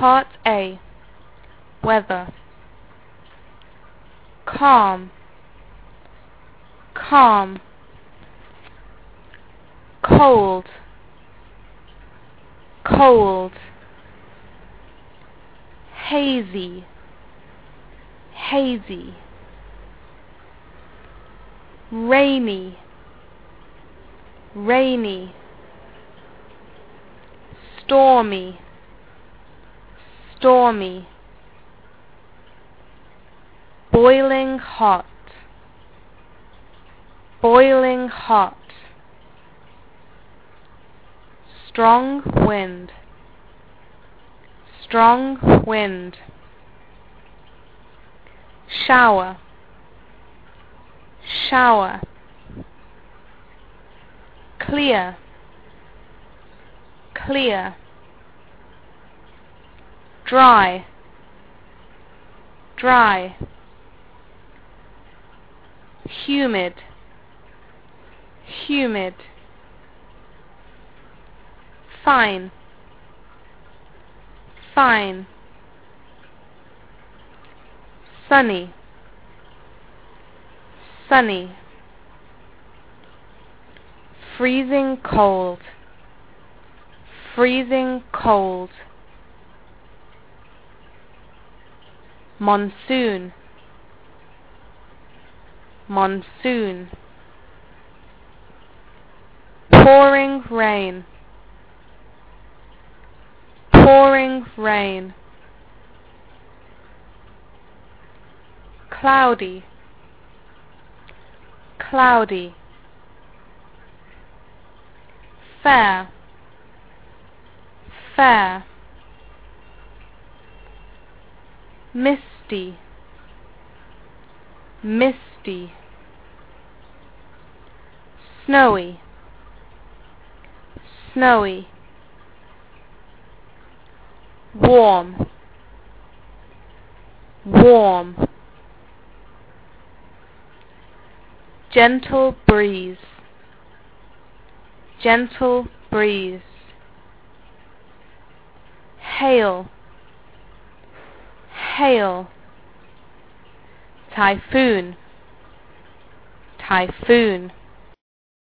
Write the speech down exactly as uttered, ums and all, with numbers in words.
Part A. Weather. Calm, calm. Cold, cold. Hazy, hazy. Rainy, rainy. Stormy, stormy. Boiling hot, boiling hot. Strong wind, strong wind. Shower, shower. Clear, clear. Dry, dry. Humid, humid. Fine, fine. Sunny, sunny. Freezing cold, freezing cold. Monsoon, monsoon. Pouring rain, pouring rain. Cloudy, cloudy. Fair, fair. Misty, misty. Snowy, snowy. Warm, warm. Gentle breeze, gentle breeze. Hail, hail. Typhoon, typhoon.